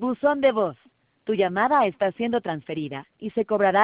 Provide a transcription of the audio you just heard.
Buzón de voz. Tu llamada está siendo transferida y se cobrará